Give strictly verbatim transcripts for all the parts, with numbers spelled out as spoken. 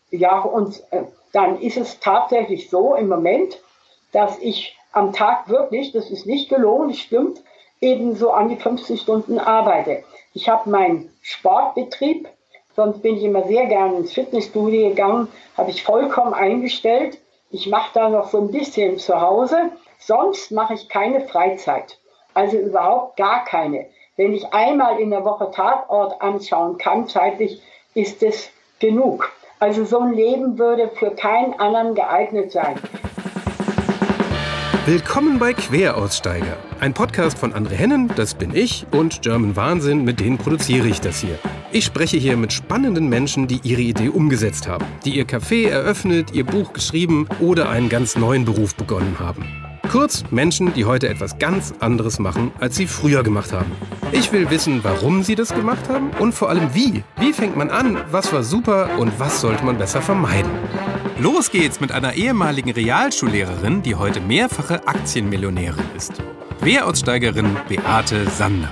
Ja, und äh, dann ist es tatsächlich so im Moment, dass ich am Tag wirklich, das ist nicht gelogen, das stimmt, eben so an die fünfzig Stunden arbeite. Ich habe meinen Sportbetrieb, sonst bin ich immer sehr gerne ins Fitnessstudio gegangen, habe ich vollkommen eingestellt. Ich mache da noch so ein bisschen zu Hause, sonst mache ich keine Freizeit, also überhaupt gar keine. Wenn ich einmal in der Woche Tatort anschauen kann, zeitlich, ist es genug. Also so ein Leben würde für keinen anderen geeignet sein. Willkommen bei Queraussteiger, ein Podcast von André Hennen, das bin ich, und German Wahnsinn, mit denen produziere ich das hier. Ich spreche hier mit spannenden Menschen, die ihre Idee umgesetzt haben, die ihr Café eröffnet, ihr Buch geschrieben oder einen ganz neuen Beruf begonnen haben. Kurz Menschen, die heute etwas ganz anderes machen, als sie früher gemacht haben. Ich will wissen, warum sie das gemacht haben und vor allem wie. Wie fängt man an, was war super und was sollte man besser vermeiden? Los geht's mit einer ehemaligen Realschullehrerin, die heute mehrfache Aktienmillionärin ist. Queraussteigerin Beate Sander.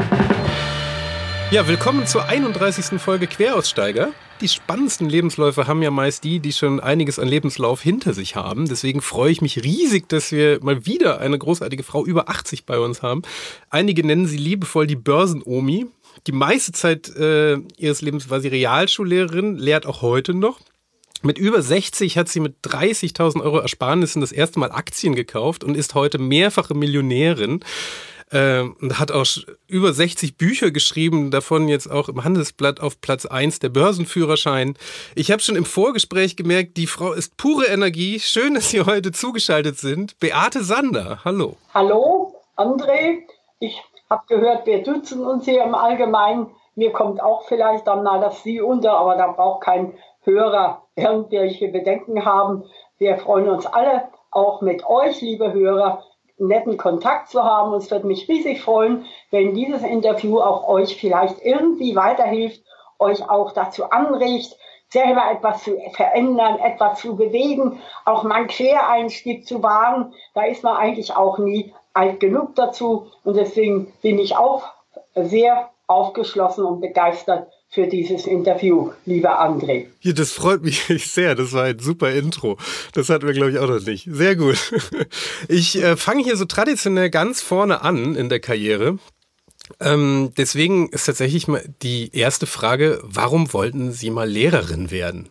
Ja, willkommen zur einunddreißigsten Folge Queraussteiger. Die spannendsten Lebensläufe haben ja meist die, die schon einiges an Lebenslauf hinter sich haben. Deswegen freue ich mich riesig, dass wir mal wieder eine großartige Frau über achtzig bei uns haben. Einige nennen sie liebevoll die Börsen-Omi. Die meiste Zeit äh, ihres Lebens war sie Realschullehrerin, lehrt auch heute noch. Mit über sechzig hat sie mit dreißigtausend Euro Ersparnissen das erste Mal Aktien gekauft und ist heute mehrfache Millionärin. Äh, und hat auch über sechzig Bücher geschrieben, davon jetzt auch im Handelsblatt auf Platz eins der Börsenführerschein. Ich habe schon im Vorgespräch gemerkt, die Frau ist pure Energie. Schön, dass Sie heute zugeschaltet sind. Beate Sander, hallo. Hallo, André. Ich habe gehört, wir duzen uns hier im Allgemeinen. Mir kommt auch vielleicht dann mal das Sie unter, aber da braucht kein Hörer irgendwelche Bedenken haben. Wir freuen uns alle, auch mit euch, liebe Hörer, netten Kontakt zu haben. Und es wird mich riesig freuen, wenn dieses Interview auch euch vielleicht irgendwie weiterhilft, euch auch dazu anregt, selber etwas zu verändern, etwas zu bewegen, auch mal einen Quereinstieg zu wagen. Da ist man eigentlich auch nie alt genug dazu. Und deswegen bin ich auch sehr aufgeschlossen und begeistert für dieses Interview, lieber André. Ja, das freut mich sehr. Das war ein super Intro. Das hatten wir, glaube ich, auch noch nicht. Sehr gut. Ich äh, fange hier so traditionell ganz vorne an in der Karriere. Ähm, deswegen ist tatsächlich mal die erste Frage, warum wollten Sie mal Lehrerin werden?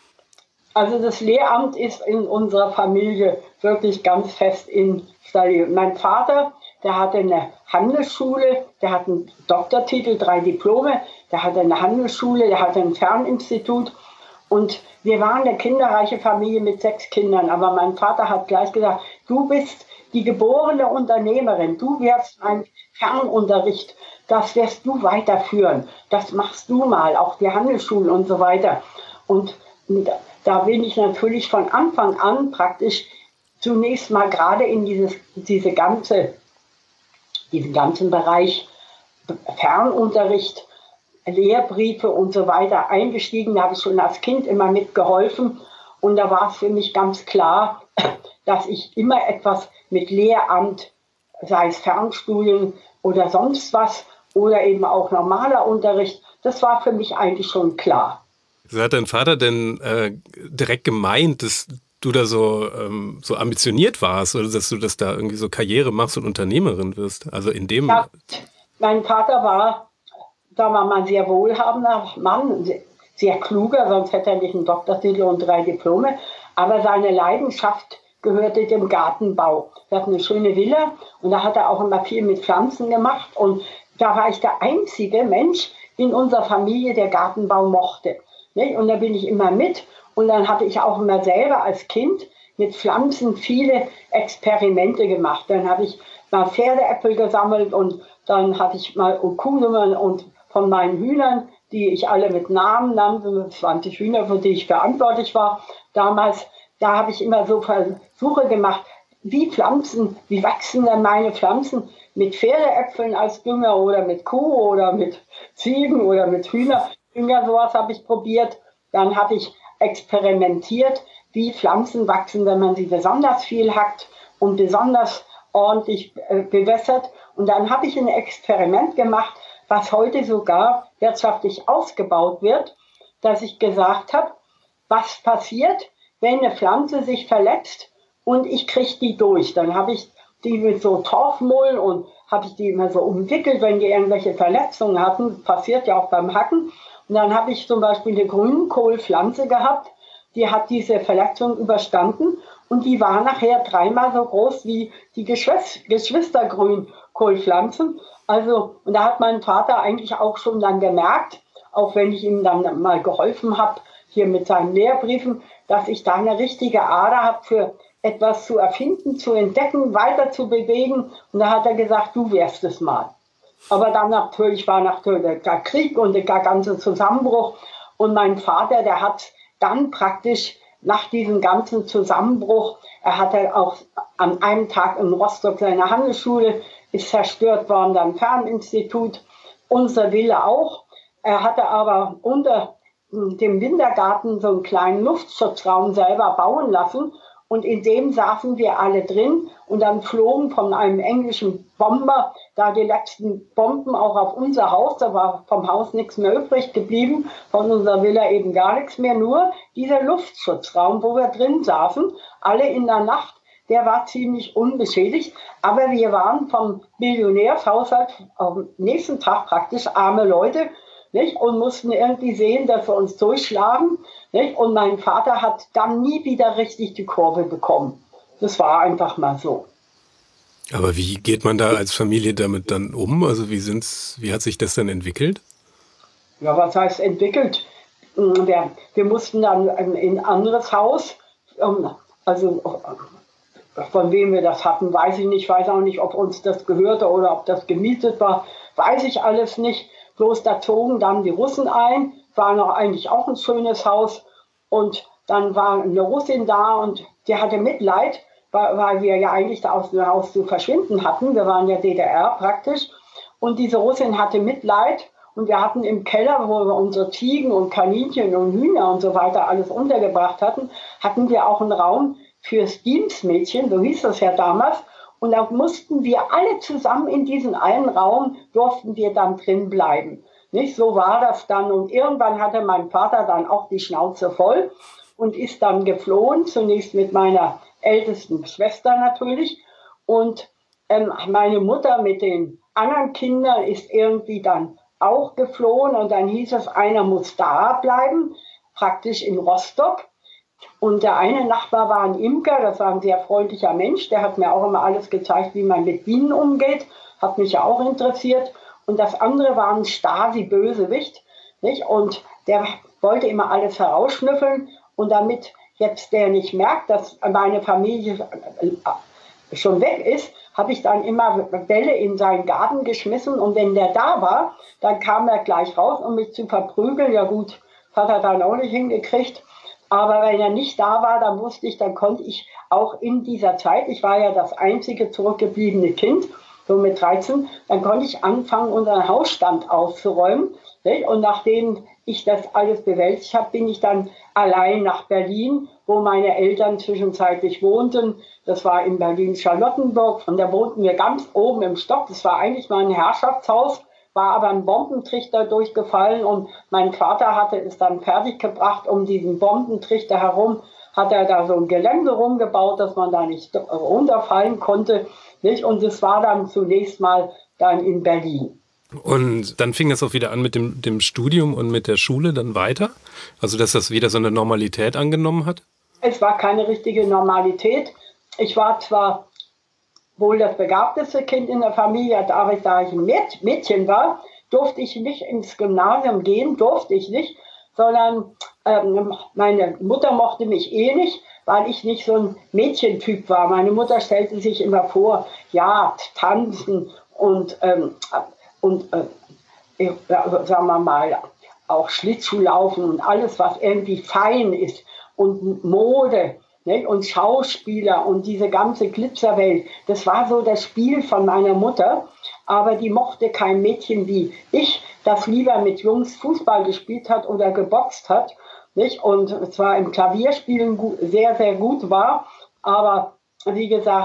Also das Lehramt ist in unserer Familie wirklich ganz fest installiert. Mein Vater, der hatte eine Handelsschule, der hat einen Doktortitel, drei Diplome, der hatte eine Handelsschule, der hatte ein Ferninstitut und wir waren eine kinderreiche Familie mit sechs Kindern, aber mein Vater hat gleich gesagt, du bist die geborene Unternehmerin, du wirst einen Fernunterricht, das wirst du weiterführen, das machst du mal, auch die Handelsschule und so weiter. Und da bin ich natürlich von Anfang an praktisch zunächst mal gerade in dieses, diese ganze diesen ganzen Bereich Fernunterricht, Lehrbriefe und so weiter eingestiegen. Da habe ich schon als Kind immer mitgeholfen. Und da war es für mich ganz klar, dass ich immer etwas mit Lehramt, sei es Fernstudien oder sonst was, oder eben auch normaler Unterricht, das war für mich eigentlich schon klar. So hat dein Vater denn äh, direkt gemeint, dass du da so, ähm, so ambitioniert warst oder dass du das da irgendwie so Karriere machst und Unternehmerin wirst? Also in dem... Ja, mein Vater war, sagen wir mal, ein sehr wohlhabender Mann, sehr kluger, sonst hätte er nicht einen Doktortitel und drei Diplome. Aber seine Leidenschaft gehörte dem Gartenbau. Er hat eine schöne Villa und da hat er auch immer viel mit Pflanzen gemacht. Und da war ich der einzige Mensch in unserer Familie, der Gartenbau mochte. Und da bin ich immer mit. Und dann habe ich auch immer selber als Kind mit Pflanzen viele Experimente gemacht. Dann habe ich mal Pferdeäpfel gesammelt und dann hatte ich mal Kuhnummern und von meinen Hühnern, die ich alle mit Namen nannte, zwanzig Hühner, für die ich verantwortlich war damals, da habe ich immer so Versuche gemacht, wie Pflanzen, wie wachsen denn meine Pflanzen mit Pferdeäpfeln als Dünger oder mit Kuh oder mit Ziegen oder mit Hühner. Dünger, sowas habe ich probiert. Dann habe ich experimentiert, wie Pflanzen wachsen, wenn man sie besonders viel hackt und besonders ordentlich äh, bewässert. Und dann habe ich ein Experiment gemacht, was heute sogar wirtschaftlich ausgebaut wird, dass ich gesagt habe, was passiert, wenn eine Pflanze sich verletzt und ich kriege die durch. Dann habe ich die mit so Torfmull und habe ich die immer so umwickelt, wenn die irgendwelche Verletzungen hatten. Passiert ja auch beim Hacken. Und dann habe ich zum Beispiel eine Grünkohlpflanze gehabt, die hat diese Verletzung überstanden und die war nachher dreimal so groß wie die Geschwister Geschwistergrünkohlpflanzen. Also, und da hat mein Vater eigentlich auch schon dann gemerkt, auch wenn ich ihm dann mal geholfen habe, hier mit seinen Lehrbriefen, dass ich da eine richtige Ader habe für etwas zu erfinden, zu entdecken, weiter zu bewegen. Und da hat er gesagt, du wärst es mal. Aber dann natürlich war natürlich der Krieg und der ganze Zusammenbruch. Und mein Vater, der hat dann praktisch nach diesem ganzen Zusammenbruch, er hatte auch an einem Tag in Rostock seine Handelsschule, ist zerstört worden, dann Ferninstitut, unsere Villa auch. Er hatte aber unter dem Wintergarten so einen kleinen Luftschutzraum selber bauen lassen. Und in dem saßen wir alle drin und dann flogen von einem englischen Bomber da die letzten Bomben auch auf unser Haus. Da war vom Haus nichts mehr übrig geblieben, von unserer Villa eben gar nichts mehr. Nur dieser Luftschutzraum, wo wir drin saßen, alle in der Nacht, der war ziemlich unbeschädigt. Aber wir waren vom Millionärshaushalt am nächsten Tag praktisch arme Leute, nicht? Und mussten irgendwie sehen, dass wir uns durchschlagen. Nicht? Und mein Vater hat dann nie wieder richtig die Kurve bekommen. Das war einfach mal so. Aber wie geht man da als Familie damit dann um? Also wie sind's, wie hat sich das dann entwickelt? Ja, was heißt entwickelt? Wir, wir mussten dann in ein anderes Haus. Also von wem wir das hatten, weiß ich nicht. Ich weiß auch nicht, ob uns das gehörte oder ob das gemietet war. Weiß ich alles nicht. Bloß da zogen dann die Russen ein, war noch eigentlich auch ein schönes Haus. Und dann war eine Russin da und die hatte Mitleid, weil, weil wir ja eigentlich da aus dem Haus zu verschwinden hatten. Wir waren ja D D R praktisch. Und diese Russin hatte Mitleid und wir hatten im Keller, wo wir unsere Ziegen und Kaninchen und Hühner und so weiter alles untergebracht hatten, hatten wir auch einen Raum fürs Dienstmädchen, so hieß das ja damals. Und da mussten wir alle zusammen in diesem einen Raum, durften wir dann drin bleiben. Nicht? So war das dann. Und irgendwann hatte mein Vater dann auch die Schnauze voll und ist dann geflohen, zunächst mit meiner ältesten Schwester natürlich. Und ähm, meine Mutter mit den anderen Kindern ist irgendwie dann auch geflohen. Und dann hieß es, einer muss da bleiben, praktisch in Rostock. Und der eine Nachbar war ein Imker, das war ein sehr freundlicher Mensch, der hat mir auch immer alles gezeigt, wie man mit Bienen umgeht, hat mich ja auch interessiert. Und das andere war ein Stasi-Bösewicht, nicht? Und der wollte immer alles herausschnüffeln. Und damit jetzt der nicht merkt, dass meine Familie schon weg ist, habe ich dann immer Bälle in seinen Garten geschmissen. Und wenn der da war, dann kam er gleich raus, um mich zu verprügeln. Ja gut, das hat er dann auch nicht hingekriegt. Aber wenn er nicht da war, dann wusste ich, dann konnte ich auch in dieser Zeit, ich war ja das einzige zurückgebliebene Kind, so mit dreizehn, dann konnte ich anfangen, unseren Hausstand auszuräumen. Und nachdem ich das alles bewältigt habe, bin ich dann allein nach Berlin, wo meine Eltern zwischenzeitlich wohnten. Das war in Berlin-Charlottenburg und da wohnten wir ganz oben im Stock. Das war eigentlich mal ein Herrschaftshaus, war aber ein Bombentrichter durchgefallen und mein Vater hatte es dann fertiggebracht, um diesen Bombentrichter herum hat er da so ein Gelände rumgebaut, dass man da nicht runterfallen konnte. Nicht? Und es war dann zunächst mal dann in Berlin. Und dann fing das auch wieder an mit dem, dem Studium und mit der Schule dann weiter? Also dass das wieder so eine Normalität angenommen hat? Es war keine richtige Normalität. Ich war zwar wohl das begabteste Kind in der Familie, aber da ich ein Mädchen war, durfte ich nicht ins Gymnasium gehen, durfte ich nicht, sondern ähm, meine Mutter mochte mich eh nicht, weil ich nicht so ein Mädchentyp war. Meine Mutter stellte sich immer vor, ja, tanzen und, ähm, und äh, sagen wir mal, auch Schlittschuhlaufen und alles, was irgendwie fein ist und Mode. Ne? Und Schauspieler und diese ganze Glitzerwelt, das war so das Spiel von meiner Mutter, aber die mochte kein Mädchen wie ich, das lieber mit Jungs Fußball gespielt hat oder geboxt hat, nicht? Und zwar im Klavierspielen sehr, sehr gut war, aber wie gesagt,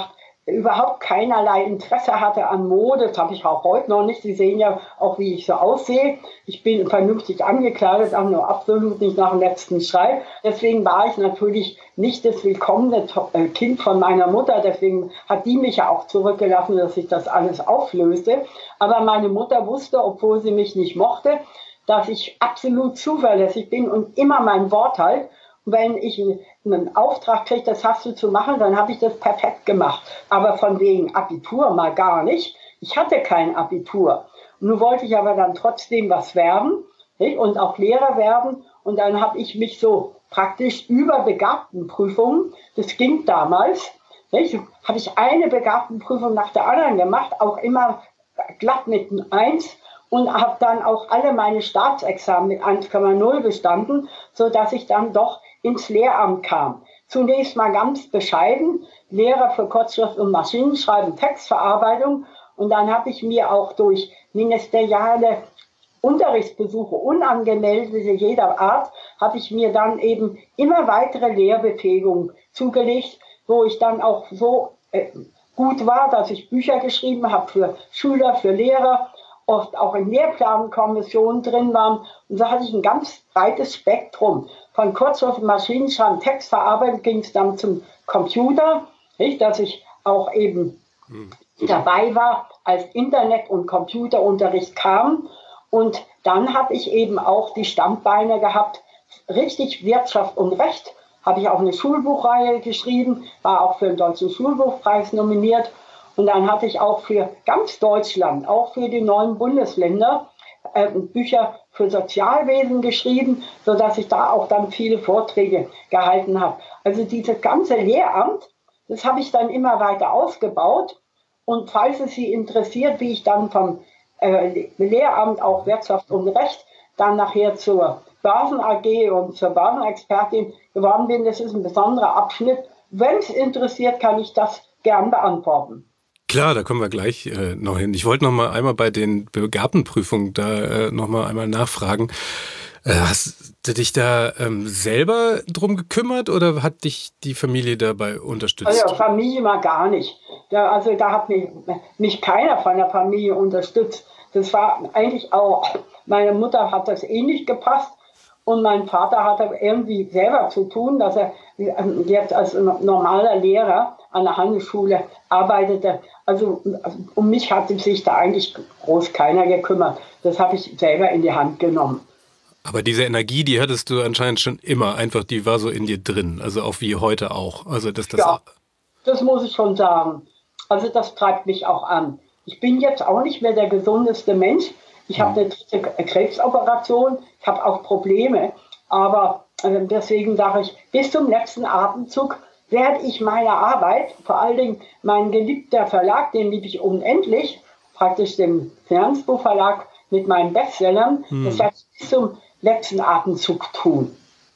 überhaupt keinerlei Interesse hatte an Mode. Das habe ich auch heute noch nicht. Sie sehen ja auch, wie ich so aussehe. Ich bin vernünftig angekleidet, aber nur absolut nicht nach dem letzten Schrei. Deswegen war ich natürlich nicht das willkommene Kind von meiner Mutter. Deswegen hat die mich ja auch zurückgelassen, dass ich das alles auflöste. Aber meine Mutter wusste, obwohl sie mich nicht mochte, dass ich absolut zuverlässig bin und immer mein Wort halte. Wenn ich einen Auftrag kriege, das hast du zu machen, dann habe ich das perfekt gemacht. Aber von wegen Abitur mal gar nicht. Ich hatte kein Abitur. Nun wollte ich aber dann trotzdem was werden, nicht? Und auch Lehrer werden. Und dann habe ich mich so praktisch über Begabtenprüfungen, das ging damals, nicht? Habe ich eine Begabtenprüfung nach der anderen gemacht, auch immer glatt mit einem Eins. Und habe dann auch alle meine Staatsexamen mit eins Komma null bestanden, sodass ich dann doch ins Lehramt kam. Zunächst mal ganz bescheiden, Lehrer für Kurzschrift und Maschinenschreiben, Textverarbeitung. Und dann habe ich mir auch durch ministeriale Unterrichtsbesuche, unangemeldete jeder Art, habe ich mir dann eben immer weitere Lehrbefähigungen zugelegt, wo ich dann auch so äh, gut war, dass ich Bücher geschrieben habe für Schüler, für Lehrer, oft auch in Lehrplankommissionen drin waren. Und so hatte ich ein ganz breites Spektrum. Von Kurzschrift, Maschinenschreiben, Textverarbeitung ging es dann zum Computer, nicht, dass ich auch eben hm. dabei war, als Internet- und Computerunterricht kam. Und dann habe ich eben auch die Standbeine gehabt, richtig Wirtschaft und Recht. Habe ich auch eine Schulbuchreihe geschrieben, war auch für den Deutschen Schulbuchpreis nominiert. Und dann hatte ich auch für ganz Deutschland, auch für die neuen Bundesländer, äh, Bücher für Sozialwesen geschrieben, sodass ich da auch dann viele Vorträge gehalten habe. Also dieses ganze Lehramt, das habe ich dann immer weiter ausgebaut. Und falls es Sie interessiert, wie ich dann vom äh, Lehramt auch Wirtschaft und Recht dann nachher zur Börsen A G und zur Börsenexpertin geworden bin, das ist ein besonderer Abschnitt. Wenn es interessiert, kann ich das gern beantworten. Klar, da kommen wir gleich äh, noch hin. Ich wollte noch mal einmal bei den Begabtenprüfungen da äh, noch mal einmal nachfragen. Äh, hast du dich da ähm, selber drum gekümmert oder hat dich die Familie dabei unterstützt? Also Familie mal gar nicht. Da, also da hat mich, mich keiner von der Familie unterstützt. Das war eigentlich auch, meine Mutter hat das eh nicht gepasst. Und mein Vater hatte irgendwie selber zu tun, dass er jetzt als normaler Lehrer an der Handelsschule arbeitete. Also um mich hat sich da eigentlich groß keiner gekümmert. Das habe ich selber in die Hand genommen. Aber diese Energie, die hattest du anscheinend schon immer. Einfach, die war so in dir drin. Also auch wie heute auch. Also dass das ja, das muss ich schon sagen. Also das treibt mich auch an. Ich bin jetzt auch nicht mehr der gesundeste Mensch. Ich habe eine dritte Krebsoperation, ich habe auch Probleme, aber äh, deswegen sage ich, bis zum letzten Atemzug werde ich meine Arbeit, vor allen Dingen mein geliebter Verlag, den liebe ich unendlich, praktisch den Finanzbuchverlag mit meinen Bestsellern, hm. das werde ich bis zum letzten Atemzug tun.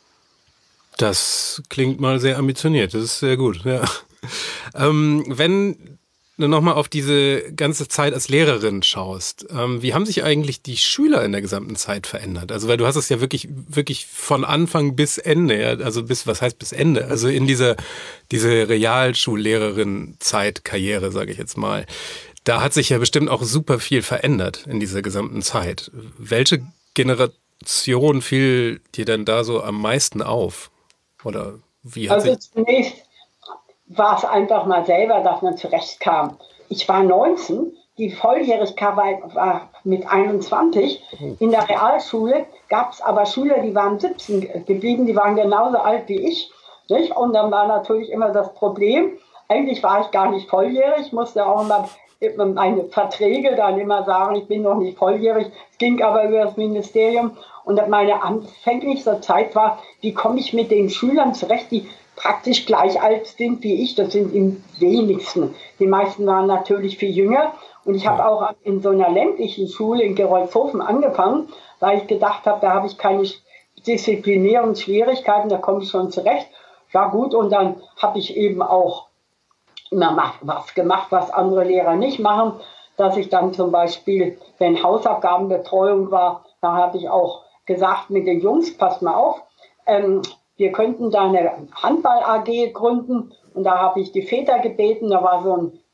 Das klingt mal sehr ambitioniert, das ist sehr gut. Ja. Ähm, wenn du nochmal auf diese ganze Zeit als Lehrerin schaust, ähm, wie haben sich eigentlich die Schüler in der gesamten Zeit verändert? Also weil du hast es ja wirklich wirklich von Anfang bis Ende, ja? Also bis, was heißt bis Ende? Also in dieser diese Realschullehrerin-Zeit, Karriere, sage ich jetzt mal, da hat sich ja bestimmt auch super viel verändert in dieser gesamten Zeit. Welche Generation fiel dir denn da so am meisten auf? Oder wie hat also sich... zunächst war es einfach mal selber, dass man zurechtkam. Ich war neunzehn, die Volljährigkeit war mit einundzwanzig. In der Realschule gab es aber Schüler, die waren siebzehn geblieben, die waren genauso alt wie ich. Nicht? Und dann war natürlich immer das Problem, eigentlich war ich gar nicht volljährig, musste auch immer meine Verträge dann immer sagen, ich bin noch nicht volljährig. Es ging aber über das Ministerium. Und meine anfängliche Zeit war, wie komme ich mit den Schülern zurecht, die praktisch gleich alt sind wie ich, das sind im wenigsten. Die meisten waren natürlich viel jünger. Und ich habe auch in so einer ländlichen Schule in Gerolzhofen angefangen, weil ich gedacht habe, da habe ich keine disziplinären Schwierigkeiten, da komme ich schon zurecht. Ja gut, und dann habe ich eben auch immer was gemacht, was andere Lehrer nicht machen, dass ich dann zum Beispiel, wenn Hausaufgabenbetreuung war, da habe ich auch gesagt mit den Jungs, passt mal auf, ähm, wir könnten da eine Handball-A G gründen und da habe ich die Väter gebeten, da war so ein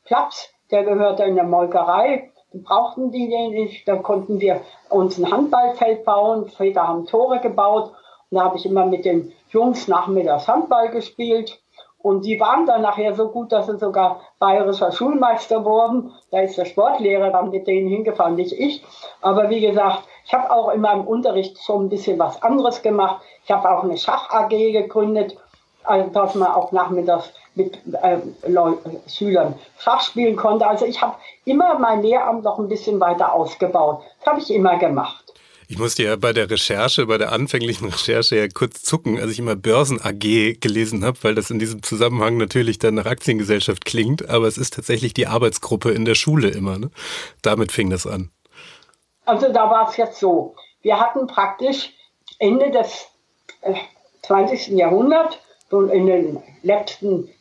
Platz, der gehörte in der Molkerei. Dann brauchten die den nicht. Dann konnten wir uns ein Handballfeld bauen. Väter haben Tore gebaut. Und da habe ich immer mit den Jungs nachmittags Handball gespielt. Und die waren dann nachher so gut, dass sie sogar bayerischer Schulmeister wurden. Da ist der Sportlehrer dann mit denen hingefahren, nicht ich. Aber wie gesagt, ich habe auch in meinem Unterricht schon ein bisschen was anderes gemacht. Ich habe auch eine Schach-A G gegründet, also dass man auch nachmittags mit äh, Schülern Schach spielen konnte. Also ich habe immer mein Lehramt noch ein bisschen weiter ausgebaut. Das habe ich immer gemacht. Ich musste ja bei der Recherche, bei der anfänglichen Recherche ja kurz zucken, als ich immer Börsen-A G gelesen habe, weil das in diesem Zusammenhang natürlich dann nach Aktiengesellschaft klingt, aber es ist tatsächlich die Arbeitsgruppe in der Schule immer. Ne? Damit fing das an. Also da war es jetzt so, wir hatten praktisch Ende des äh, zwanzigsten Jahrhunderts, so in den letzten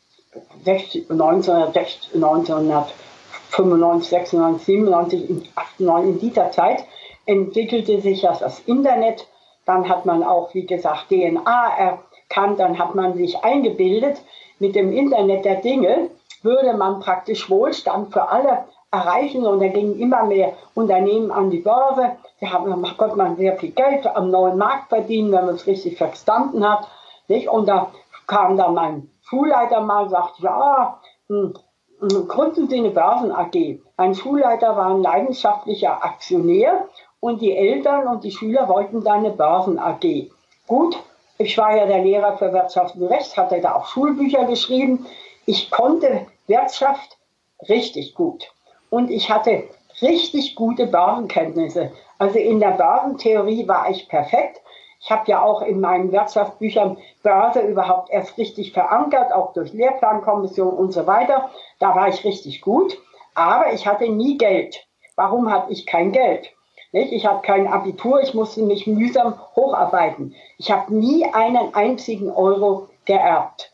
neunzehnhundertfünfundneunzig, sechsundneunzig, siebenundneunzig, achtundneunzig, in dieser Zeit, entwickelte sich das, das Internet, dann hat man auch, wie gesagt, D N A erkannt, dann hat man sich eingebildet, mit dem Internet der Dinge würde man praktisch Wohlstand für alle erreichen und da gingen immer mehr Unternehmen an die Börse, da konnte man sehr viel Geld am neuen Markt verdienen, wenn man es richtig verstanden hat, nicht? Und da kam dann mein Schulleiter mal und sagte, ja, hm, gründen Sie eine Börsen-A G. Mein Schulleiter war ein leidenschaftlicher Aktionär und die Eltern und die Schüler wollten dann eine Börsen-A G. Gut, ich war ja der Lehrer für Wirtschaft und Recht, hatte da auch Schulbücher geschrieben. Ich konnte Wirtschaft richtig gut und ich hatte richtig gute Börsenkenntnisse. Also in der Börsentheorie war ich perfekt. Ich habe ja auch in meinen Wirtschaftsbüchern Börse überhaupt erst richtig verankert, auch durch Lehrplankommission und so weiter. Da war ich richtig gut, aber ich hatte nie Geld. Warum hatte ich kein Geld? Nicht? Ich habe kein Abitur, ich musste mich mühsam hocharbeiten. Ich habe nie einen einzigen Euro geerbt.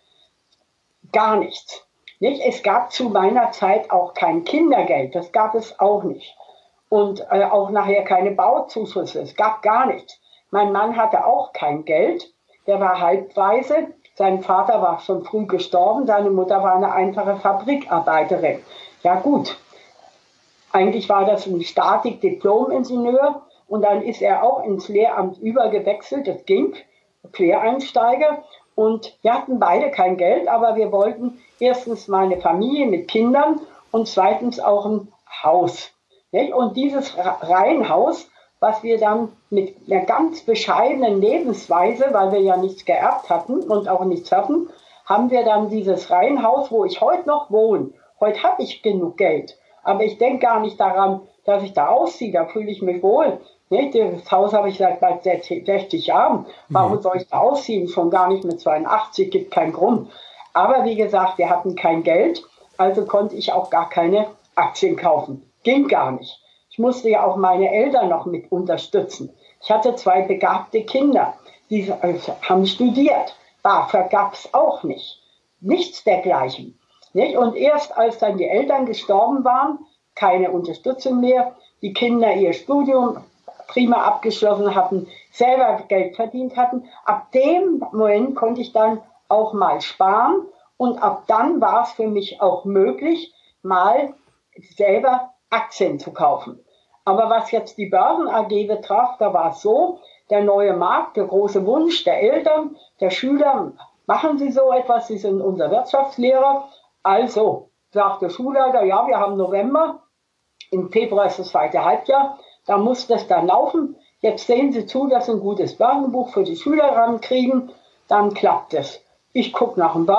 Gar nichts. Nicht? Es gab zu meiner Zeit auch kein Kindergeld, das gab es auch nicht. Und äh, auch nachher keine Bauzuschüsse, es gab gar nichts. Mein Mann hatte auch kein Geld, der war halbwaise, sein Vater war schon früh gestorben, seine Mutter war eine einfache Fabrikarbeiterin. Ja gut, eigentlich war das ein Statik-Diplom-Ingenieur und dann ist er auch ins Lehramt übergewechselt, das ging, Quereinsteiger. Und wir hatten beide kein Geld, aber wir wollten erstens mal eine Familie mit Kindern und zweitens auch ein Haus. Und dieses Reihenhaus, was wir dann mit einer ganz bescheidenen Lebensweise, weil wir ja nichts geerbt hatten und auch nichts hatten, haben wir dann dieses Reihenhaus, wo ich heute noch wohne. Heute habe ich genug Geld, aber ich denke gar nicht daran, dass ich da ausziehe, da fühle ich mich wohl. Das Haus habe ich seit bald sechzig Jahren. Warum soll ich da ausziehen? Schon gar nicht mit zweiundachtzig, gibt keinen Grund. Aber wie gesagt, wir hatten kein Geld, also konnte ich auch gar keine Aktien kaufen. Ging gar nicht. Ich musste ja auch meine Eltern noch mit unterstützen. Ich hatte zwei begabte Kinder, die haben studiert. BAföG gab es auch nicht. Nichts dergleichen. Nicht? Und erst als dann die Eltern gestorben waren, keine Unterstützung mehr, die Kinder ihr Studium prima abgeschlossen hatten, selber Geld verdient hatten, ab dem Moment konnte ich dann auch mal sparen und ab dann war es für mich auch möglich, mal selber Aktien zu kaufen. Aber was jetzt die Börsen-A G betraf, da war es so, der neue Markt, der große Wunsch der Eltern, der Schüler, machen Sie so etwas, Sie sind unser Wirtschaftslehrer. Also, sagt der Schulleiter, ja, wir haben November, im Februar ist das zweite Halbjahr, da muss das dann laufen. Jetzt sehen Sie zu, dass Sie ein gutes Börsenbuch für die Schüler rankriegen, dann klappt es. Ich gucke nach einem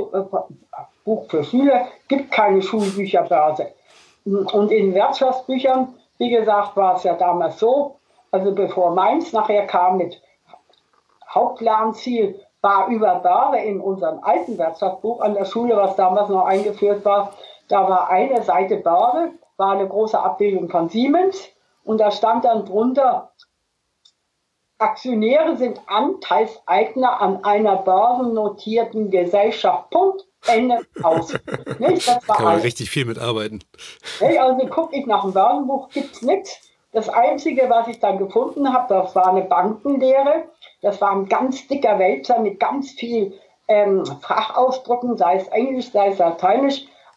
Börsenbuch für Schüler, gibt keine Schulbücherbörse. Und in Wirtschaftsbüchern, wie gesagt, war es ja damals so, also bevor Mainz nachher kam mit Hauptlernziel, war über Börse in unserem alten Wirtschaftsbuch an der Schule, was damals noch eingeführt war, da war eine Seite Börse, war eine große Abbildung von Siemens und da stand dann drunter, Aktionäre sind Anteilseigner an einer börsennotierten Gesellschaft. Punkt. Ende aus. Nicht? Das war Kann man alles. Richtig viel mitarbeiten. Nicht? Also gucke ich nach dem Börsenbuch, gibt es nichts. Das Einzige, was ich dann gefunden habe, das war eine Bankenlehre. Das war ein ganz dicker Wälzer mit ganz viel ähm, Fachausdrücken, sei es Englisch, sei es Lateinisch.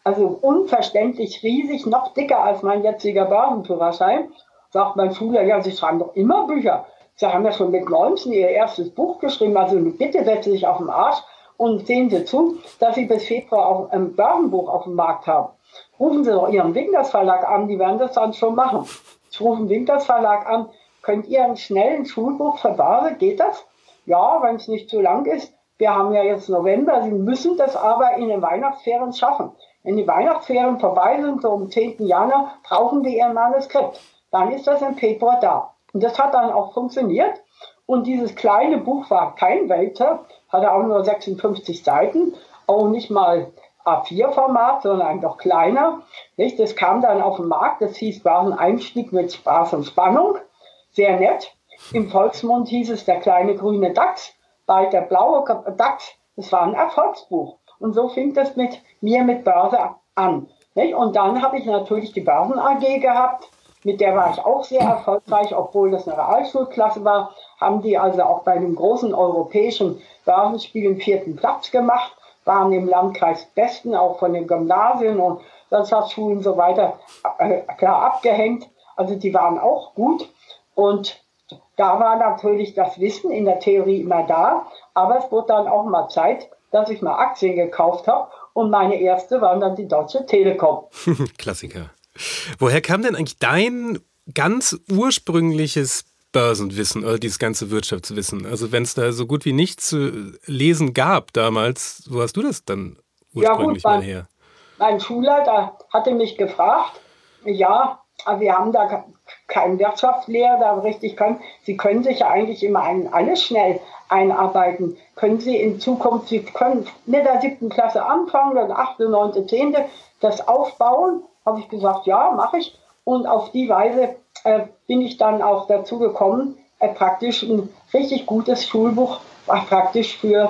also unverständlich riesig, noch dicker als mein jetziger Börsenführerschein. Sagt mein Schüler, ja, Sie schreiben doch immer Bücher. Sie haben ja schon mit neunzehn Ihr erstes Buch geschrieben, also bitte setzen Sie sich auf den Arsch und sehen Sie zu, dass Sie bis Februar auch ein Börsenbuch auf dem Markt haben. Rufen Sie doch Ihren Winkers Verlag an, die werden das dann schon machen. Ich rufe den Winkers Verlag an, könnt ihr ein schnelles Schulbuch für Börse, geht das? Ja, wenn es nicht zu lang ist. Wir haben ja jetzt November, Sie müssen das aber in den Weihnachtsferien schaffen. Wenn die Weihnachtsferien vorbei sind, so am zehnten Januar, brauchen wir Ihr Manuskript. Dann ist das im Februar da. Und das hat dann auch funktioniert. Und dieses kleine Buch war kein Wälzer, hatte auch nur sechsundfünfzig Seiten, auch nicht mal A vier Format, sondern ein doch kleiner. Nicht? Das kam dann auf den Markt, das hieß Börseneinstieg mit Spaß und Spannung. Sehr nett. Im Volksmund hieß es der kleine grüne Dachs, bald der blaue Dachs. Das war ein Erfolgsbuch. Und so fing das mit mir mit Börse an. Nicht? Und dann habe ich natürlich die Börsen A G gehabt. Mit der war ich auch sehr erfolgreich, obwohl das eine Realschulklasse war. Haben die also auch bei einem großen europäischen Börsenspiel den vierten Platz gemacht. Waren im Landkreis Besten, auch von den Gymnasien und Wirtschaftsschulen und so weiter, äh, klar abgehängt. Also die waren auch gut. Und da war natürlich das Wissen in der Theorie immer da. Aber es wurde dann auch mal Zeit, dass ich mal Aktien gekauft habe. Und meine erste war dann die Deutsche Telekom. Klassiker. Woher kam denn eigentlich dein ganz ursprüngliches Börsenwissen oder dieses ganze Wirtschaftswissen? Also wenn es da so gut wie nichts zu lesen gab damals, wo hast du das dann ursprünglich ja, gut, mal her? Mein Schulleiter hatte mich gefragt, ja, aber wir haben da keinen Wirtschaftslehrer, da richtig können. Sie können sich ja eigentlich immer ein, alles schnell einarbeiten. Können Sie in Zukunft, Sie können mit der siebten Klasse anfangen, dann achte, neunte, zehnte, das aufbauen. Habe ich gesagt, ja, mache ich. Und auf die Weise äh, bin ich dann auch dazu gekommen, äh, praktisch ein richtig gutes Schulbuch war praktisch für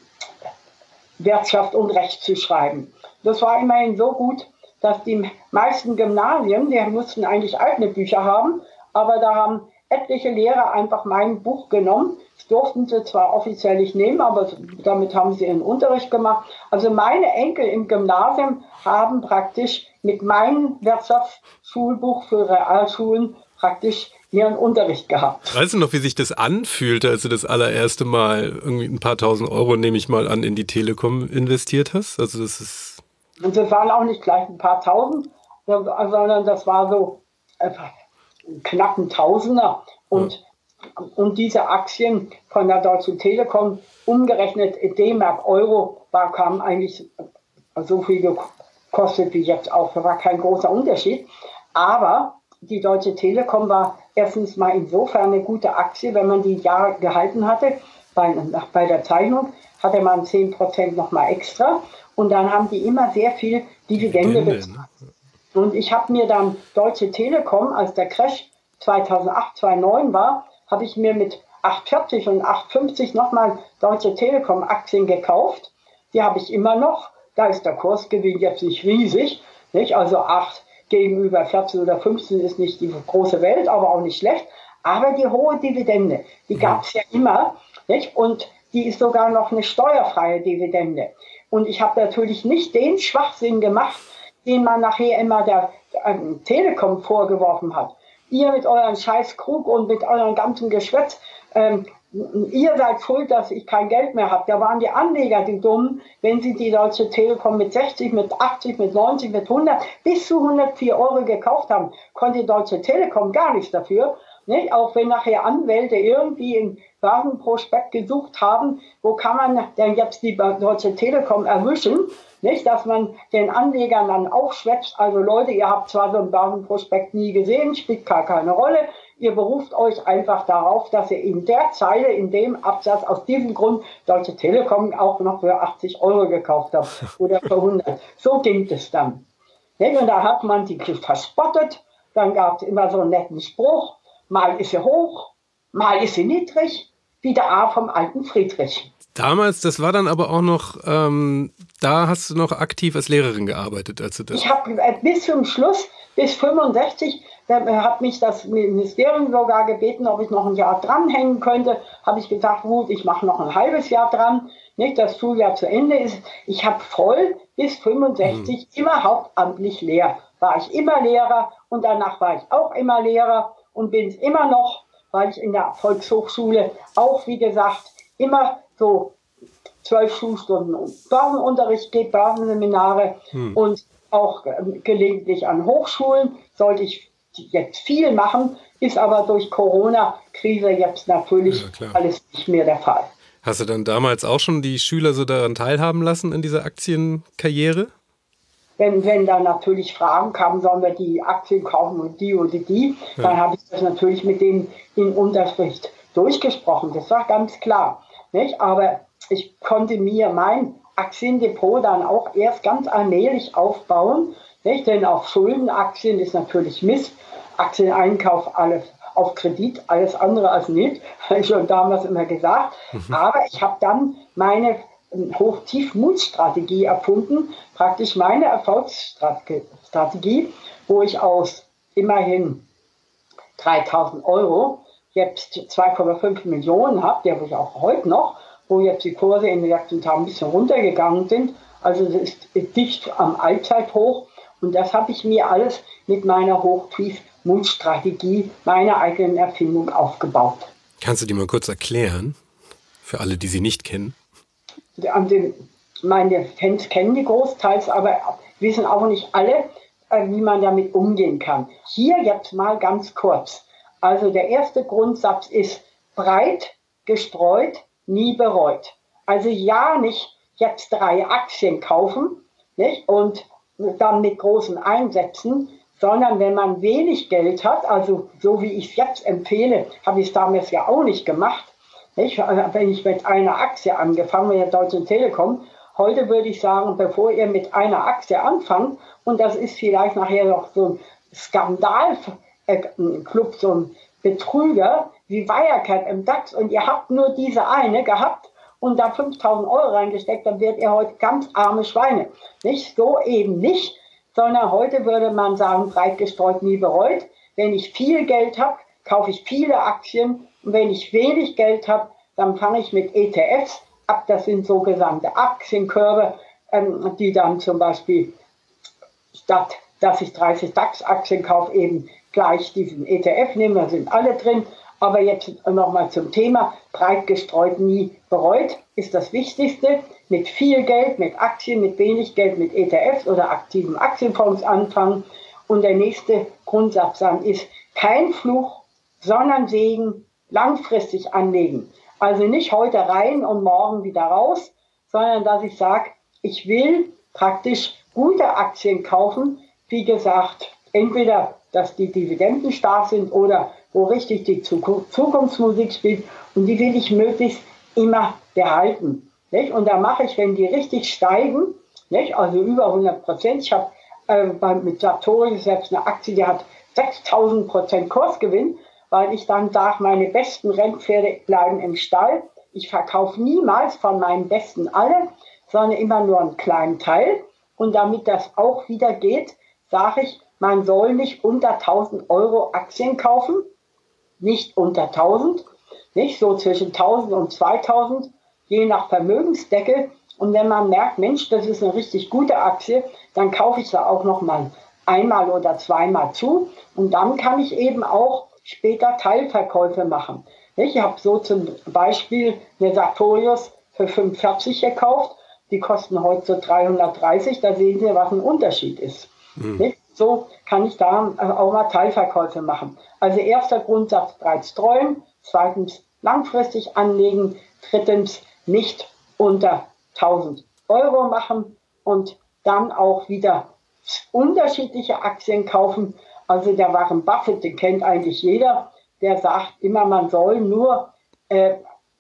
Wirtschaft und Recht zu schreiben. Das war immerhin so gut, dass die meisten Gymnasien, die mussten eigentlich eigene Bücher haben, aber da haben etliche Lehrer einfach mein Buch genommen. Das durften sie zwar offiziell nicht nehmen, aber damit haben sie ihren Unterricht gemacht. Also meine Enkel im Gymnasium haben praktisch mit meinem Wirtschaftsschulbuch für Realschulen praktisch ihren Unterricht gehabt. Weißt du noch, wie sich das anfühlte, als du das allererste Mal irgendwie ein paar tausend Euro, nehme ich mal an, in die Telekom investiert hast? Also das ist... Und das waren auch nicht gleich ein paar tausend, sondern das war so äh, knapp ein Tausender. Und, ja. und diese Aktien von der Deutschen Telekom, umgerechnet D-Mark Euro, war, kam eigentlich so viel gekostet wie jetzt auch. Da war kein großer Unterschied. Aber die Deutsche Telekom war erstens mal insofern eine gute Aktie, wenn man die Jahre gehalten hatte. Bei, bei der Zeichnung hatte man zehn Prozent nochmal extra. Und dann haben die immer sehr viel Dividende bezahlt. Und ich habe mir dann Deutsche Telekom, als der Crash zweitausendacht, zweitausendneun war, habe ich mir mit acht vierzig und acht fünfzig nochmal Deutsche Telekom Aktien gekauft. Die habe ich immer noch. Da ist der Kursgewinn jetzt nicht riesig. Nicht? Also acht gegenüber vierzehn oder fünfzehn ist nicht die große Welt, aber auch nicht schlecht. Aber die hohe Dividende, die gab es ja immer. Nicht? Und die ist sogar noch eine steuerfreie Dividende. Und ich habe natürlich nicht den Schwachsinn gemacht, den man nachher immer der ähm, Telekom vorgeworfen hat. Ihr mit euren Scheißkrug und mit eurem ganzen Geschwätz, ähm, ihr seid schuld, dass ich kein Geld mehr habe. Da waren die Anleger die Dummen, wenn sie die Deutsche Telekom mit sechzig, mit achtzig, mit neunzig, mit hundert bis zu hundertvier Euro gekauft haben, konnte die Deutsche Telekom gar nichts dafür. Nicht? Auch wenn nachher Anwälte irgendwie im Börsenprospekt gesucht haben, wo kann man denn jetzt die Deutsche Telekom erwischen, nicht? Dass man den Anlegern dann aufschwätzt, also Leute, ihr habt zwar so ein Börsenprospekt nie gesehen, spielt gar keine Rolle, ihr beruft euch einfach darauf, dass ihr in der Zeile, in dem Absatz, aus diesem Grund Deutsche Telekom auch noch für achtzig Euro gekauft habt oder für hundert. So ging es dann. Nicht? Und da hat man die verspottet, dann gab es immer so einen netten Spruch, mal ist sie hoch, mal ist sie niedrig, wie der A vom alten Friedrich. Damals, das war dann aber auch noch, ähm, da hast du noch aktiv als Lehrerin gearbeitet, als du das... Ich habe bis zum Schluss, bis fünfundsechzig, da hat mich das Ministerium sogar gebeten, ob ich noch ein Jahr dranhängen könnte. Habe ich gesagt, gut, ich mache noch ein halbes Jahr dran, nicht, das Schuljahr zu Ende ist. Ich habe voll bis fünfundsechzig mhm. immer hauptamtlich Lehrer. War ich immer Lehrer und danach war ich auch immer Lehrer und bin es immer noch, weil ich in der Volkshochschule auch, wie gesagt, immer so zwölf Schulstunden Börsenunterricht gebe, Börsenseminare mhm. und auch gelegentlich an Hochschulen. Sollte ich jetzt viel machen, ist aber durch Corona-Krise jetzt natürlich ja, alles nicht mehr der Fall. Hast du dann damals auch schon die Schüler so daran teilhaben lassen in dieser Aktienkarriere? Wenn, wenn dann natürlich Fragen kamen, sollen wir die Aktien kaufen und die oder die, ja. dann habe ich das natürlich mit denen in Unterricht durchgesprochen. Das war ganz klar. Nicht? Aber ich konnte mir mein Aktiendepot dann auch erst ganz allmählich aufbauen. Nicht? Denn auf Schuldenaktien ist natürlich Mist. Aktieneinkauf alles auf Kredit, alles andere als nicht, habe ich schon damals immer gesagt. Mhm. Aber ich habe dann meine Hoch-Tief-Mut-Strategie erfunden, praktisch meine Erfolgsstrategie, wo ich aus immerhin dreitausend Euro jetzt zwei Komma fünf Millionen habe, die habe ich auch heute noch, wo jetzt die Kurse in den letzten Tagen ein bisschen runtergegangen sind. Also es ist dicht am Allzeithoch und das habe ich mir alles mit meiner Hoch-Tief-Mut-Strategie, meiner eigenen Erfindung aufgebaut. Kannst du die mal kurz erklären, für alle, die sie nicht kennen? Meine Fans kennen die großteils, aber wissen auch nicht alle, wie man damit umgehen kann. Hier jetzt mal ganz kurz. Also der erste Grundsatz ist breit gestreut, nie bereut. Also ja, nicht jetzt drei Aktien kaufen, nicht? Und dann mit großen Einsätzen, sondern wenn man wenig Geld hat, also so wie ich es jetzt empfehle, habe ich es damals ja auch nicht gemacht. Nicht? Wenn ich mit einer Aktie angefangen, mit der Deutschen Telekom, heute würde ich sagen, bevor ihr mit einer Aktie anfangt, und das ist vielleicht nachher noch so ein Skandalclub, so ein Betrüger wie Wirecard im DAX, und ihr habt nur diese eine gehabt und da fünftausend Euro reingesteckt, dann werdet ihr heute ganz arme Schweine. Nicht? So eben nicht, sondern heute würde man sagen, breit gestreut, nie bereut. Wenn ich viel Geld habe, kaufe ich viele Aktien. Und wenn ich wenig Geld habe, dann fange ich mit E T Fs ab. Das sind sogenannte Aktienkörbe, ähm, die dann zum Beispiel, statt dass ich dreißig DAX-Aktien kaufe, eben gleich diesen E T F nehme. Da sind alle drin. Aber jetzt nochmal zum Thema, breit gestreut, nie bereut, ist das Wichtigste. Mit viel Geld, mit Aktien, mit wenig Geld, mit E T Fs oder aktiven Aktienfonds anfangen. Und der nächste Grundsatz dann ist, kein Fluch, sondern Segen, langfristig anlegen. Also nicht heute rein und morgen wieder raus, sondern dass ich sage, ich will praktisch gute Aktien kaufen. Wie gesagt, entweder, dass die Dividenden stark sind oder wo richtig die Zukunftsmusik spielt. Und die will ich möglichst immer behalten. Nicht? Und da mache ich, wenn die richtig steigen, nicht? Also über hundert Prozent. Ich habe äh, mit Sartorius selbst eine Aktie, die hat sechstausend Prozent Kursgewinn, weil ich dann sage, meine besten Rennpferde bleiben im Stall. Ich verkaufe niemals von meinen Besten alle, sondern immer nur einen kleinen Teil. Und damit das auch wieder geht, sage ich, man soll nicht unter tausend Euro Aktien kaufen, nicht unter tausend, nicht so zwischen tausend und zweitausend, je nach Vermögensdecke. Und wenn man merkt, Mensch, das ist eine richtig gute Aktie, dann kaufe ich sie auch noch mal einmal oder zweimal zu. Und dann kann ich eben auch später Teilverkäufe machen. Ich habe so zum Beispiel eine Sartorius für fünfundvierzig gekauft. Die kosten heute so dreihundertdreißig. Da sehen Sie, was ein Unterschied ist. Mhm. So kann ich da auch mal Teilverkäufe machen. Also erster Grundsatz, breit streuen. Zweitens, langfristig anlegen. Drittens, nicht unter tausend Euro machen. Und dann auch wieder unterschiedliche Aktien kaufen. Also der Warren Buffett, den kennt eigentlich jeder, der sagt immer, man soll nur äh,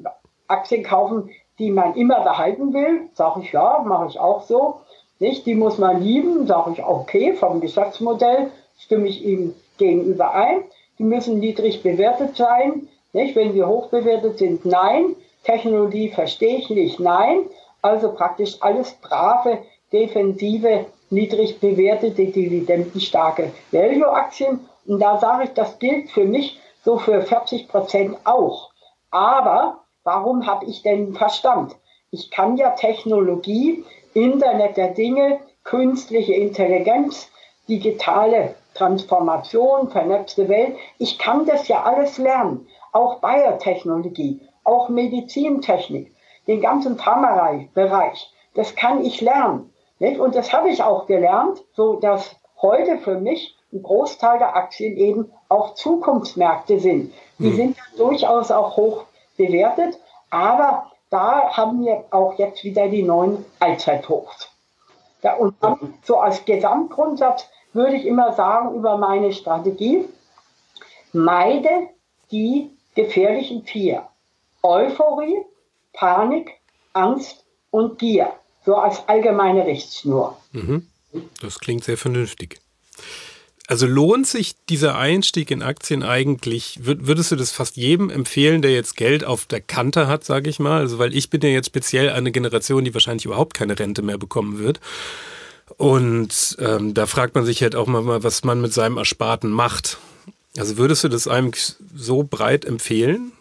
Aktien kaufen, die man immer behalten will. Sage ich, ja, mache ich auch so. Nicht? Die muss man lieben, sage ich, okay, vom Geschäftsmodell stimme ich ihm gegenüber ein. Die müssen niedrig bewertet sein. Nicht? Wenn sie hoch bewertet sind, nein. Technologie verstehe ich nicht, nein. Also praktisch alles brave, defensive, niedrig bewertete, dividendenstarke Value-Aktien. Und da sage ich, das gilt für mich so für vierzig Prozent auch. Aber warum habe ich denn Verstand? Ich kann ja Technologie Internet der Dinge, künstliche Intelligenz, digitale Transformation, vernetzte Welt. Ich kann das ja alles lernen. Auch Biotechnologie, auch Medizintechnik, den ganzen Pharmabereich. Das kann ich lernen. Nicht? Und das habe ich auch gelernt, so dass heute für mich ein Großteil der Aktien eben auch Zukunftsmärkte sind. Die sind durchaus auch hoch bewertet, aber da haben wir auch jetzt wieder die neuen Allzeithochs. Ja, und dann, so als Gesamtgrundsatz würde ich immer sagen über meine Strategie, meide die gefährlichen vier. Euphorie, Panik, Angst und Gier. So als allgemeine Richtschnur. Mhm. Das klingt sehr vernünftig. Also lohnt sich dieser Einstieg in Aktien eigentlich, würdest du das fast jedem empfehlen, der jetzt Geld auf der Kante hat, sage ich mal? Also weil ich bin ja jetzt speziell eine Generation, die wahrscheinlich überhaupt keine Rente mehr bekommen wird. Und ähm, da fragt man sich halt auch mal, was man mit seinem Ersparten macht. Also würdest du das einem so breit empfehlen?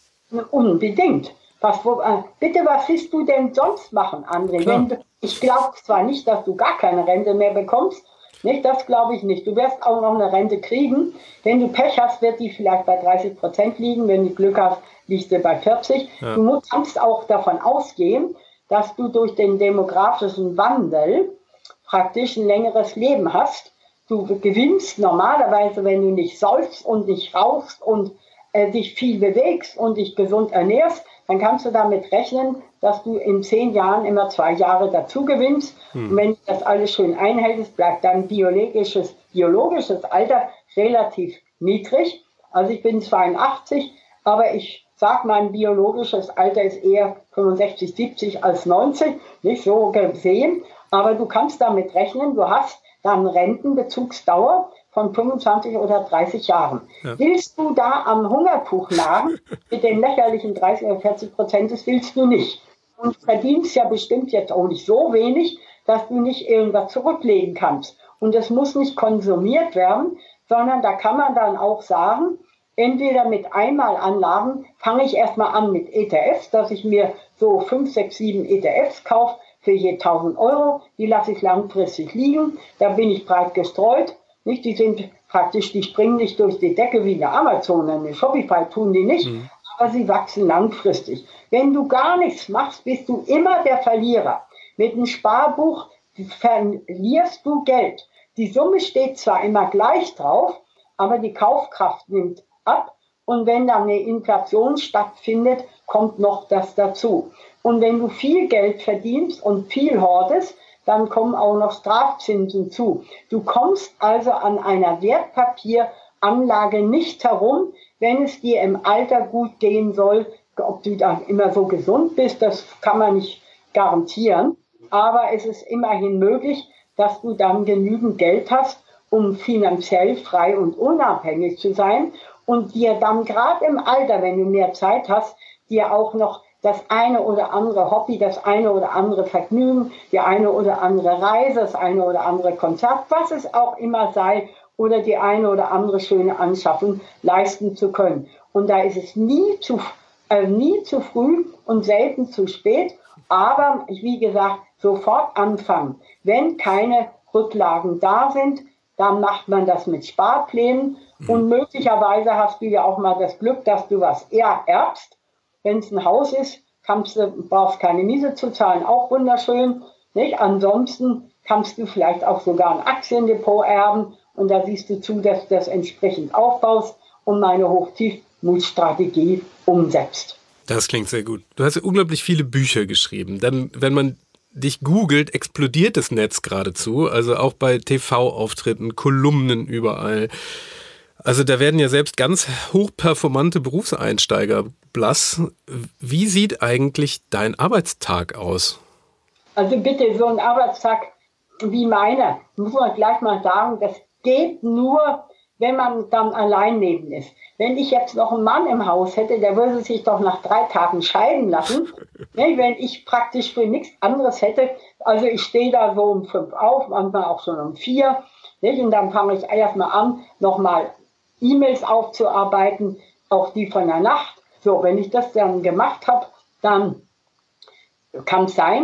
Unbedingt. Was, wo, äh, bitte, was willst du denn sonst machen, André? Wenn du, ich glaube zwar nicht, dass du gar keine Rente mehr bekommst, nicht, das glaube ich nicht. Du wirst auch noch eine Rente kriegen. Wenn du Pech hast, wird die vielleicht bei dreißig Prozent liegen. Wenn du Glück hast, liegt sie bei vierzig. Ja. Du musst, kannst auch davon ausgehen, dass du durch den demografischen Wandel praktisch ein längeres Leben hast. Du gewinnst normalerweise, wenn du nicht säufst und nicht rauchst und äh, dich viel bewegst und dich gesund ernährst, dann kannst du damit rechnen, dass du in zehn Jahren immer zwei Jahre dazu gewinnst. Hm. Und wenn du das alles schön einhältst, bleibt dein biologisches, biologisches Alter relativ niedrig. Also ich bin zweiundachtzig, aber ich sage, mein biologisches Alter ist eher fünfundsechzig, siebzig als neunzig, nicht so gesehen. Aber du kannst damit rechnen, du hast dann Rentenbezugsdauer von fünfundzwanzig oder dreißig Jahren. Ja. Willst du da am Hungertuch nagen mit den lächerlichen dreißig oder vierzig Prozent, das willst du nicht. Und verdienst ja bestimmt jetzt auch nicht so wenig, dass du nicht irgendwas zurücklegen kannst. Und das muss nicht konsumiert werden, sondern da kann man dann auch sagen, entweder mit Einmalanlagen fange ich erstmal an mit E T Fs, dass ich mir so fünf, sechs, sieben E T Fs kaufe für je tausend Euro. Die lasse ich langfristig liegen. Da bin ich breit gestreut. Nicht? Die sind praktisch, die springen nicht durch die Decke wie eine Amazon, eine Shopify tun die nicht, mhm. aber sie wachsen langfristig. Wenn du gar nichts machst, bist du immer der Verlierer. Mit einem Sparbuch verlierst du Geld. Die Summe steht zwar immer gleich drauf, aber die Kaufkraft nimmt ab. Und wenn dann eine Inflation stattfindet, kommt noch das dazu. Und wenn du viel Geld verdienst und viel hortest, dann kommen auch noch Strafzinsen zu. Du kommst also an einer Wertpapieranlage nicht herum, wenn es dir im Alter gut gehen soll. Ob du dann immer so gesund bist, das kann man nicht garantieren. Aber es ist immerhin möglich, dass du dann genügend Geld hast, um finanziell frei und unabhängig zu sein und dir dann gerade im Alter, wenn du mehr Zeit hast, dir auch noch das eine oder andere Hobby, das eine oder andere Vergnügen, die eine oder andere Reise, das eine oder andere Konzert, was es auch immer sei, oder die eine oder andere schöne Anschaffung leisten zu können. Und da ist es nie zu, äh, nie zu früh und selten zu spät, aber wie gesagt, sofort anfangen. Wenn keine Rücklagen da sind, dann macht man das mit Sparplänen mhm. und möglicherweise hast du ja auch mal das Glück, dass du was eher erbst. Wenn es ein Haus ist, kannst du, brauchst keine Miete zu zahlen, auch wunderschön. Nicht? Ansonsten kannst du vielleicht auch sogar ein Aktiendepot erben und da siehst du zu, dass du das entsprechend aufbaust und meine Hochtiefmutstrategie umsetzt. Das klingt sehr gut. Du hast ja unglaublich viele Bücher geschrieben. Dann, wenn man dich googelt, explodiert das Netz geradezu. Also auch bei T V-Auftritten, Kolumnen überall. Also da werden ja selbst ganz hochperformante Berufseinsteiger blass. Wie sieht eigentlich dein Arbeitstag aus? Also bitte, so ein Arbeitstag wie meiner, muss man gleich mal sagen, das geht nur, wenn man dann allein neben ist. Wenn ich jetzt noch einen Mann im Haus hätte, der würde sich doch nach drei Tagen scheiden lassen. Ne, wenn ich praktisch für nichts anderes hätte, also ich stehe da so um fünf auf, manchmal auch schon um vier. Ne, und dann fange ich erstmal an, nochmal E-Mails aufzuarbeiten, auch die von der Nacht. So, wenn ich das dann gemacht habe, dann kann es sein,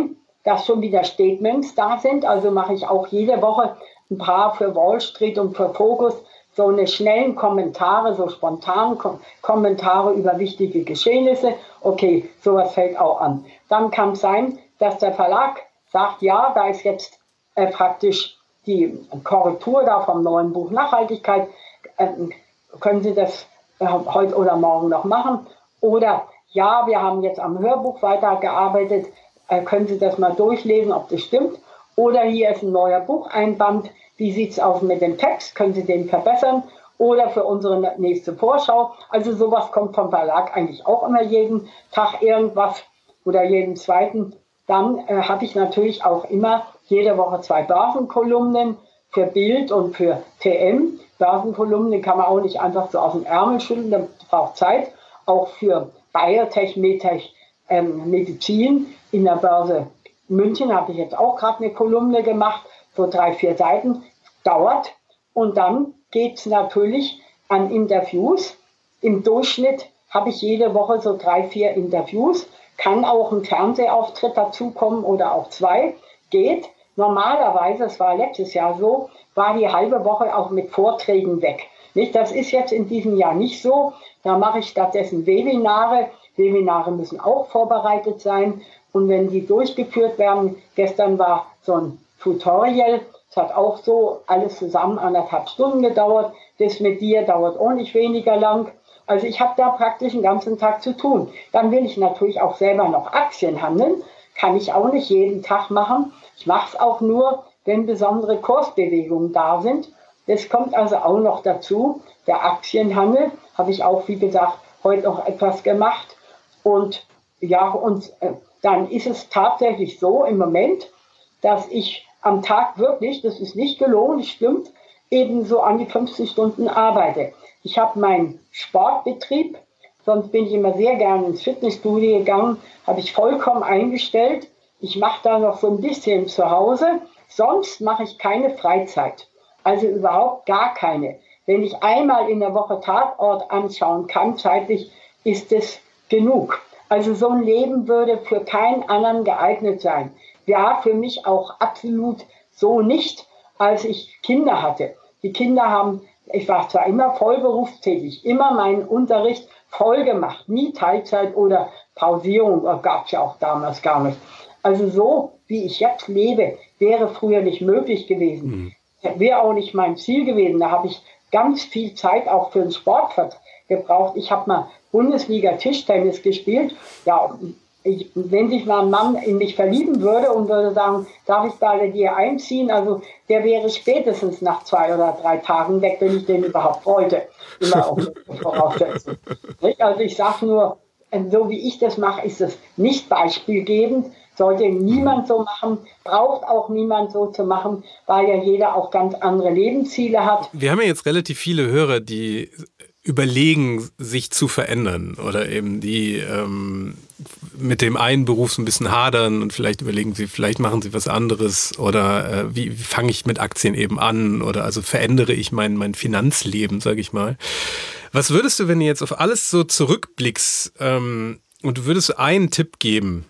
dass schon wieder Statements da sind. Also mache ich auch jede Woche ein paar für Wall Street und für Focus so eine schnellen Kommentare, so spontanen Kom- Kommentare über wichtige Geschehnisse. Okay, sowas fällt auch an. Dann kann es sein, dass der Verlag sagt, ja, da ist jetzt äh, praktisch die Korrektur da vom neuen Buch Nachhaltigkeit. Äh, können Sie das äh, heute oder morgen noch machen? Oder ja, wir haben jetzt am Hörbuch weitergearbeitet. Äh, können Sie das mal durchlesen, ob das stimmt? Oder hier ist ein neuer Bucheinband. Wie sieht es aus mit dem Text? Können Sie den verbessern? Oder für unsere nächste Vorschau. Also sowas kommt vom Verlag eigentlich auch immer jeden Tag irgendwas oder jeden zweiten. Dann äh, habe ich natürlich auch immer jede Woche zwei Börsenkolumnen für Bild und für T M. Börsenkolumnen kann man auch nicht einfach so aus dem Ärmel schütteln, das braucht Zeit. Auch für Biotech, Medtech, ähm, Medizin in der Börse München habe ich jetzt auch gerade eine Kolumne gemacht, so drei, vier Seiten, dauert. Und dann geht es natürlich an Interviews. Im Durchschnitt habe ich jede Woche so drei, vier Interviews. Kann auch ein Fernsehauftritt dazukommen oder auch zwei. Geht. Normalerweise, es war letztes Jahr so, war die halbe Woche auch mit Vorträgen weg. Nicht? Das ist jetzt in diesem Jahr nicht so. Da mache ich stattdessen Webinare. Webinare müssen auch vorbereitet sein. Und wenn die durchgeführt werden, gestern war so ein Tutorial, es hat auch so alles zusammen anderthalb Stunden gedauert. Das mit dir dauert auch nicht weniger lang. Also ich habe da praktisch den ganzen Tag zu tun. Dann will ich natürlich auch selber noch Aktien handeln. Kann ich auch nicht jeden Tag machen. Ich mache es auch nur, wenn besondere Kursbewegungen da sind. Das kommt also auch noch dazu. Der Aktienhandel habe ich auch, wie gesagt, heute noch etwas gemacht. Und ja, und äh, dann ist es tatsächlich so im Moment, dass ich am Tag wirklich, das ist nicht gelogen, das stimmt, eben so an die fünfzig Stunden arbeite. Ich habe meinen Sportbetrieb, sonst bin ich immer sehr gerne ins Fitnessstudio gegangen, habe ich vollkommen eingestellt. Ich mache da noch so ein bisschen zu Hause, sonst mache ich keine Freizeit. Also überhaupt gar keine. Wenn ich einmal in der Woche Tatort anschauen kann, zeitlich, ist es genug. Also so ein Leben würde für keinen anderen geeignet sein. Ja, für mich auch absolut so nicht, als ich Kinder hatte. Die Kinder haben, ich war zwar immer voll berufstätig, immer meinen Unterricht voll gemacht, nie Teilzeit oder Pausierung, gab es ja auch damals gar nicht. Also so, wie ich jetzt lebe, wäre früher nicht möglich gewesen. Mhm. Wäre auch nicht mein Ziel gewesen. Da habe ich ganz viel Zeit auch für den Sport gebraucht. Ich habe mal Bundesliga-Tischtennis gespielt. Ja, ich, wenn sich mal ein Mann in mich verlieben würde und würde sagen, darf ich bei dir einziehen, also der wäre spätestens nach zwei oder drei Tagen weg, wenn ich den überhaupt wollte. Immer auch eine Voraussetzung. Also ich sage nur, so wie ich das mache, ist es nicht beispielgebend. Sollte niemand so machen, braucht auch niemand so zu machen, weil ja jeder auch ganz andere Lebensziele hat. Wir haben ja jetzt relativ viele Hörer, die überlegen, sich zu verändern oder eben die ähm, mit dem einen Beruf so ein bisschen hadern und vielleicht überlegen sie, vielleicht machen sie was anderes oder äh, wie, wie fange ich mit Aktien eben an oder also verändere ich mein, mein Finanzleben, sage ich mal. Was würdest du, wenn du jetzt auf alles so zurückblickst ähm, und du würdest einen Tipp geben,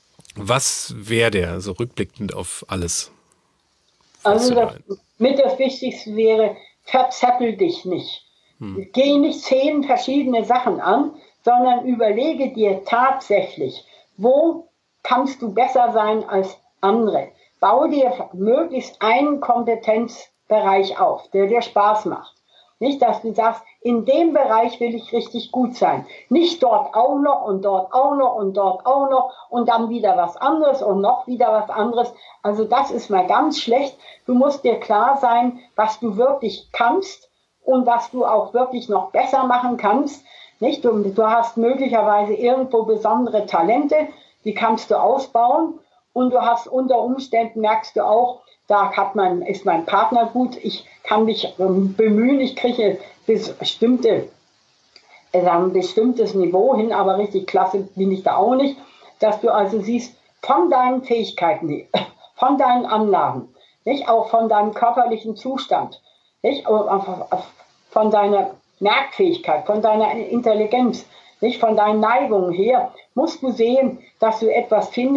was wäre der, so rückblickend auf alles? Also das, mit das Wichtigste wäre, verzettel dich nicht. Hm. Geh nicht zehn verschiedene Sachen an, sondern überlege dir tatsächlich, wo kannst du besser sein als andere. Bau dir möglichst einen Kompetenzbereich auf, der dir Spaß macht. Nicht, dass du sagst, in dem Bereich will ich richtig gut sein. Nicht dort auch noch und dort auch noch und dort auch noch und dann wieder was anderes und noch wieder was anderes. Also das ist mal ganz schlecht. Du musst dir klar sein, was du wirklich kannst und was du auch wirklich noch besser machen kannst. Nicht? Du, du hast möglicherweise irgendwo besondere Talente, die kannst du ausbauen und du hast unter Umständen, merkst du auch, da hat man, ist mein Partner gut, ich kann mich ähm, bemühen, ich kriege bestimmte, äh, ein bestimmtes Niveau hin, aber richtig klasse bin ich da auch nicht, dass du also siehst, von deinen Fähigkeiten, von deinen Anlagen, nicht? Auch von deinem körperlichen Zustand, nicht? Von deiner Merkfähigkeit, von deiner Intelligenz, nicht? Von deinen Neigungen her, musst du sehen, dass du etwas findest,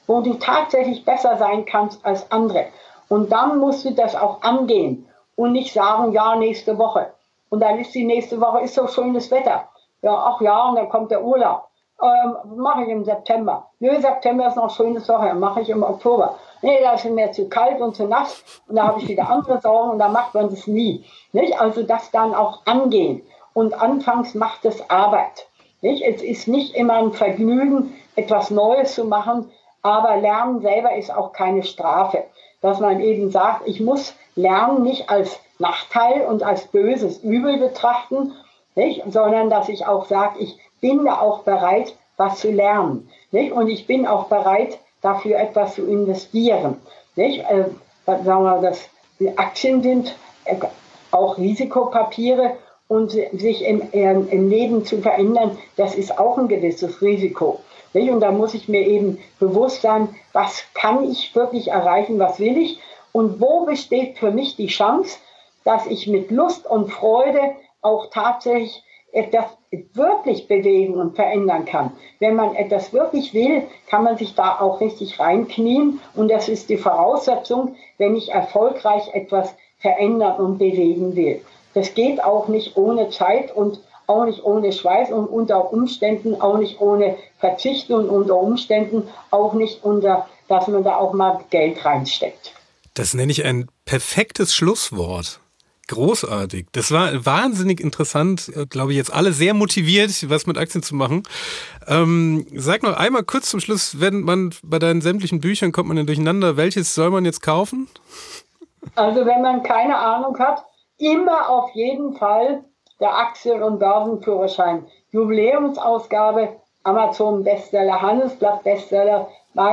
wo du tatsächlich besser sein kannst als andere. Und dann musst du das auch angehen und nicht sagen, ja, nächste Woche. Und dann ist die nächste Woche, ist so schönes Wetter. Ja, ach ja, und dann kommt der Urlaub. Ähm, mache ich im September. Nö, September ist noch schönes Woche, mache ich im Oktober. Nee, da ist mir zu kalt und zu nass und da habe ich wieder andere Sorgen und da macht man das nie. Nicht? Also das dann auch angehen. Und anfangs macht es Arbeit. Nicht? Es ist nicht immer ein Vergnügen, etwas Neues zu machen, aber Lernen selber ist auch keine Strafe. Dass man eben sagt, ich muss Lernen nicht als Nachteil und als böses Übel betrachten, nicht? Sondern dass ich auch sage, ich bin da auch bereit, was zu lernen. Nicht? Und ich bin auch bereit, dafür etwas zu investieren. Nicht? Äh, sagen wir, dass die Aktien sind äh, auch Risikopapiere und sich im, äh, im Leben zu verändern, das ist auch ein gewisses Risiko. Nicht? Und da muss ich mir eben bewusst sein, was kann ich wirklich erreichen, was will ich und wo besteht für mich die Chance, dass ich mit Lust und Freude auch tatsächlich etwas wirklich bewegen und verändern kann. Wenn man etwas wirklich will, kann man sich da auch richtig reinknien und das ist die Voraussetzung, wenn ich erfolgreich etwas verändern und bewegen will. Das geht auch nicht ohne Zeit und auch nicht ohne Schweiß und unter Umständen auch nicht ohne Verzichten und unter Umständen auch nicht unter, dass man da auch mal Geld reinsteckt. Das nenne ich ein perfektes Schlusswort. Großartig. Das war wahnsinnig interessant, glaube ich, jetzt alle sehr motiviert, was mit Aktien zu machen. Ähm, sag noch einmal kurz zum Schluss, wenn man bei deinen sämtlichen Büchern kommt man dann durcheinander, welches soll man jetzt kaufen? Also wenn man keine Ahnung hat, immer auf jeden Fall der Aktien- und Börsenführerschein. Jubiläumsausgabe, Amazon-Bestseller, Handelsblatt-Bestseller,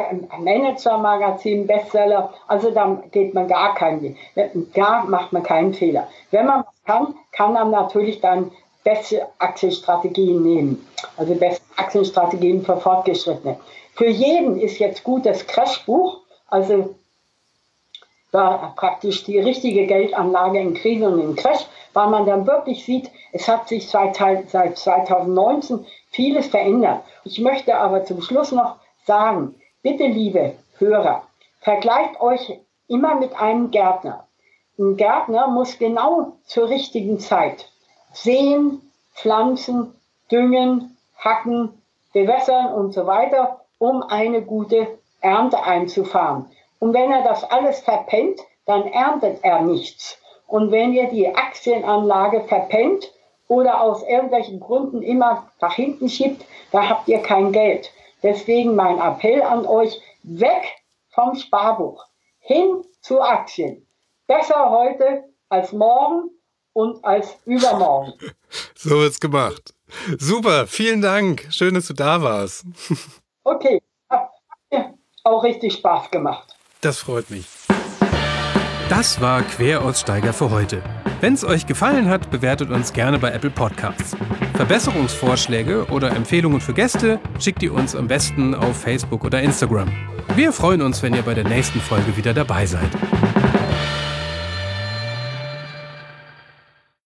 Manager-Magazin, Bestseller, also da geht man gar keinen Weg. Da macht man keinen Fehler. Wenn man was kann, kann man natürlich dann beste Aktienstrategien nehmen. Also beste Aktienstrategien für Fortgeschrittene. Für jeden ist jetzt gut das Crashbuch, also da praktisch die richtige Geldanlage in Krise und in Crash, weil man dann wirklich sieht, es hat sich seit, seit zweitausendneunzehn vieles verändert. Ich möchte aber zum Schluss noch sagen, bitte, liebe Hörer, vergleicht euch immer mit einem Gärtner. Ein Gärtner muss genau zur richtigen Zeit säen, pflanzen, düngen, hacken, bewässern und so weiter, um eine gute Ernte einzufahren. Und wenn er das alles verpennt, dann erntet er nichts. Und wenn ihr die Aktienanlage verpennt oder aus irgendwelchen Gründen immer nach hinten schiebt, da habt ihr kein Geld. Deswegen mein Appell an euch, weg vom Sparbuch, hin zu Aktien. Besser heute als morgen und als übermorgen. So wird's gemacht. Super, vielen Dank. Schön, dass du da warst. Okay, hat mir auch richtig Spaß gemacht. Das freut mich. Das war Queraussteiger für heute. Wenn es euch gefallen hat, bewertet uns gerne bei Apple Podcasts. Verbesserungsvorschläge oder Empfehlungen für Gäste schickt ihr uns am besten auf Facebook oder Instagram. Wir freuen uns, wenn ihr bei der nächsten Folge wieder dabei seid.